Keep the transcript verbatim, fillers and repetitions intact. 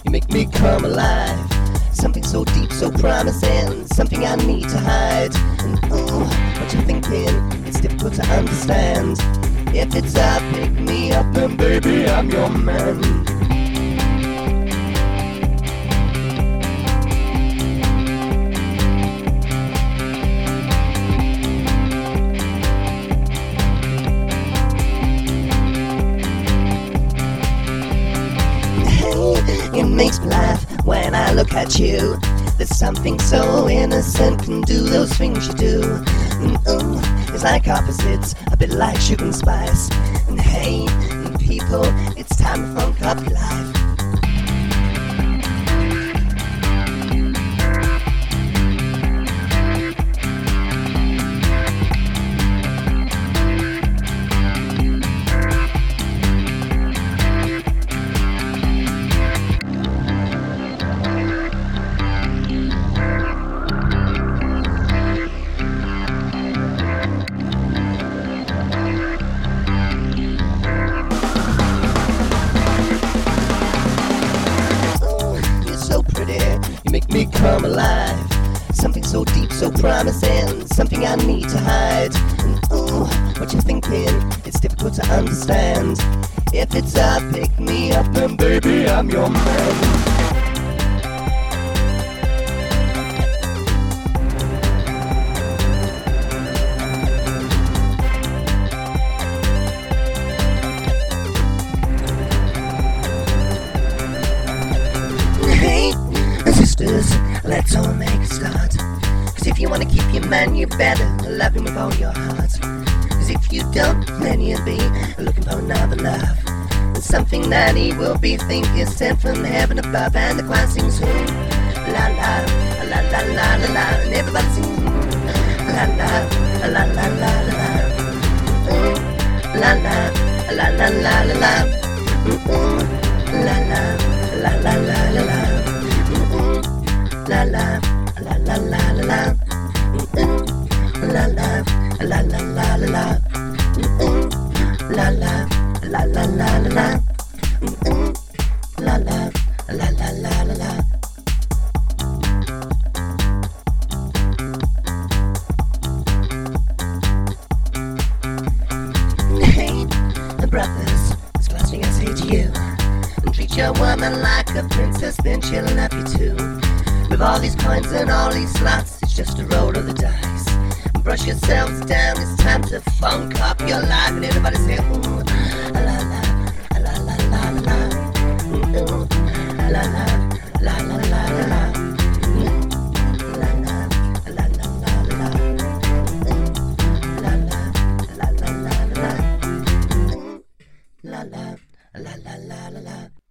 You make me come alive. Something so deep, so promising, something I need to hide. And ooh, what you thinking? It's difficult to understand. If it's up, pick me up, then baby, I'm your man. It makes me laugh when I look at you. There's something so innocent can do those things you do. And ooh, it's like opposites, a bit like sugar and spice. And hey, and people, it's time to funk up your life. You make me come alive. Something so deep, so promising, something I need to hide. And ooh, what you thinking? It's difficult to understand. If it's up, pick me up, then baby, I'm your man. Sisters, let's all make a start. Cause if you wanna keep your man, you better love him with all your heart. Cause if you don't, then you'll be looking for another love. And something that he will be think is sent from heaven above. And the choir sings who? La la, la la la la la. And everybody sings who? La la, la la la la la. Ooh, la la, la la la la la. Ooh, la la, la la la la la. La la, la la la la la. Mm-mm. La la, la la la la la. Mm-mm. La la, la la la la la. Mm-mm. La la, la la la la la. Hey, brothers, it's last thing I say to you. And treat your woman like a princess, then she'll love you too. With all these coins and all these slots, it's just a roll of the dice. Brush yourselves down, it's time to funk up your life. And everybody say, ooh, la la, la la la la la. Ooh, la la.